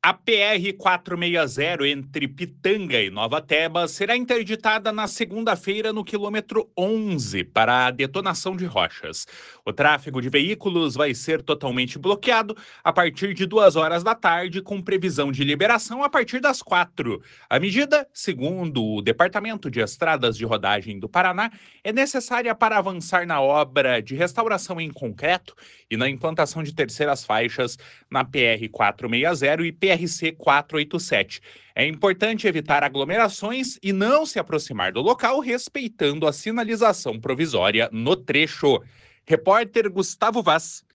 A PR-460 entre Pitanga e Nova Tebas será interditada na segunda-feira no quilômetro 11 para a detonação de rochas. O tráfego de veículos vai ser totalmente bloqueado a partir de 2 horas da tarde, com previsão de liberação a partir das 4. A medida, segundo o Departamento de Estradas de Rodagem do Paraná, é necessária para avançar na obra de restauração em concreto e na implantação de terceiras faixas na PR-460 e PRC-487. É importante evitar aglomerações e não se aproximar do local, respeitando a sinalização provisória no trecho. Repórter Gustavo Vaz.